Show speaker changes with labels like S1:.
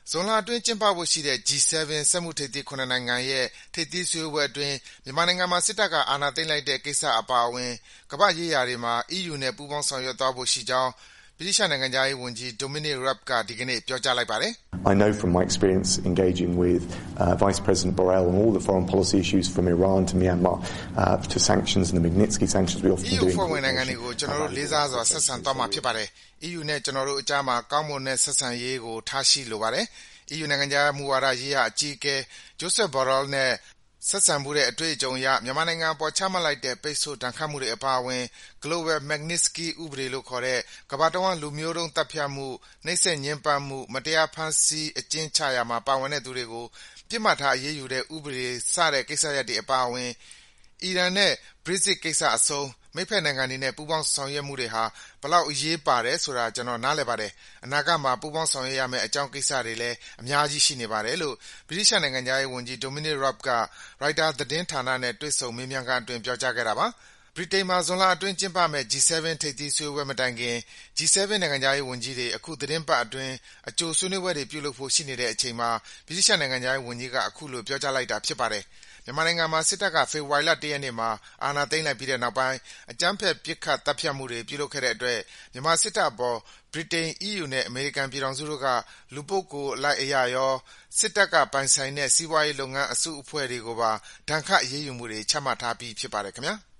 S1: ဇွန်လအတွင်းကျင်းပဖို့ရှိတဲ့ G7 စက်မှုထိပ်သီး ၇ နိုင်ငံရဲ့ ထိပ်သီးစည်းဝေးပွဲအတွင်း မြန်မာနိုင်ငံမှာ စစ်တပ်က အာဏာသိမ်းလိုက်တဲ့ကိစ္စအပါအဝင် ကမ္ဘာ့ရေးရာတွေမှာ အီးယူနဲ့ ပူးပေါင်းဆောင်ရွက်သွားဖို့ရှိကြောင်း ဗြိတိသျှနိုင်ငံခြားရေးဝန်ကြီး Dominic Raab က ဒီကနေ့ ပြောကြားလိုက်ပါတယ်။
S2: I know from my experience engaging with Vice President Borrell on all the foreign policy issues from Iran to Myanmar to sanctions and the Magnitsky sanctions we often do in
S1: EU အဖွဲ့ဝင်နိုင်ငံတွေကို ကျနော်တို့လေးစားစွာဆက်ဆံသွားမှာဖြစ်ပါတယ်။ EU နဲ့ ကျနော်တို့အကြားမှာ ကောင်းမွန်တဲ့ဆက်ဆံရေးကိုထားရှိလိုပါတယ်။ EU နိုင်ငံခြားမူဝါဒရေးရာအကြီးအကဲ Josep Borrell နဲ့ ဆက်ဆံဖူးတဲ့အတွေ့အကြုံအရ မြန်မာနိုင်ငံအပေါ်ချမှတ်လိုက်တဲ့ ပိတ်ဆို့ဒဏ်ခတ်မှုတွေအပါအဝင် Global Magnitsky ဥပဒေလို့ခေါ်တဲ့ ကမ္ဘာတဝှမ်း လူမျိုးတုံးသတ်ဖြတ်မှု၊ နှိပ်စက်ညှဉ်းပန်းမှု၊ မတရားဖမ်းဆီးအကျဉ်းချရာမှာပါဝင်တဲ့သူတွေကို ပစ်မှတ်ထားအရေးယူတဲ့ဥပဒေ စတဲ့ကိစ္စရပ်တွေအပါအဝင် အီရန်နဲ့ Brexit ကိစ္စအဆုံး မိတ်ဖက်နိုင်ငံတွေနဲ့ ပူးပေါင်းဆောင်ရွက်မှုတွေဟာ ဘယ်လောက်အရေးပါတယ်ဆိုတာ ကျနော် နားလည်ပါတယ်။ အနာဂတ်မှာ ပူးပေါင်းဆောင်ရွက်ရမယ့် အကြောင်းကိစ္စတွေလည်း အများကြီးရှိနေပါတယ်လို့ ဗြိတိသျှနိုင်ငံခြားရေးဝန်ကြီး Dominic Raab က Reuters သတင်းဌာနနဲ့ တွေ့ဆုံမေးမြန်းခန်းအတွင်း ပြောကြားခဲ့တာပါ။ ဗြိတိန်မှာ ဇွန်လအတွင်းကျင်းပမယ့် G7 ထိပ်သီးစည်းဝေးပွဲမတိုင်ခင် G7 နိုင်ငံခြားရေးဝန်ကြီးတွေ အခုသီတင်းပတ်အတွင်း အကြိုဆွေးနွေးပွဲတွေပြုလုပ်ဖို့ရှိနေတဲ့အချိန်မှာ ဗြိတိသျှနိုင်ငံခြားရေးဝန်ကြီးက အခုလို ပြောကြားလိုက်တာဖြစ်ပါတယ်။ မြန်မာနိုင်ငံမှာ စစ်တပ်က ဖေဖော်ဝါရီလ ၁ ရက်နေ့မှာ အာဏာသိမ်းလိုက်ပြီးတဲ့နောက်ပိုင်း အကြမ်းဖက် ပစ်ခတ် သတ်ဖြတ်မှုတွေ ပြုလုပ်ခဲ့တဲ့အတွက် မြန်မာစစ်တပ်အပေါ် ဗြိတိန်၊ အီးယူနဲ့ အမေရိကန်ပြည်ထောင်စုတို့က လူပုဂ္ဂိုလ်အလိုက်အရရော၊ စစ်တပ်ကပိုင်ဆိုင်တဲ့ စီးပွားရေးလုပ်ငန်းအစုအဖွဲ့တွေကိုပါ ဒဏ်ခတ် အရေးယူမှုတွေ ချမှတ်ထားပြီး ဖြစ်ပါတယ်ခင်ဗျား။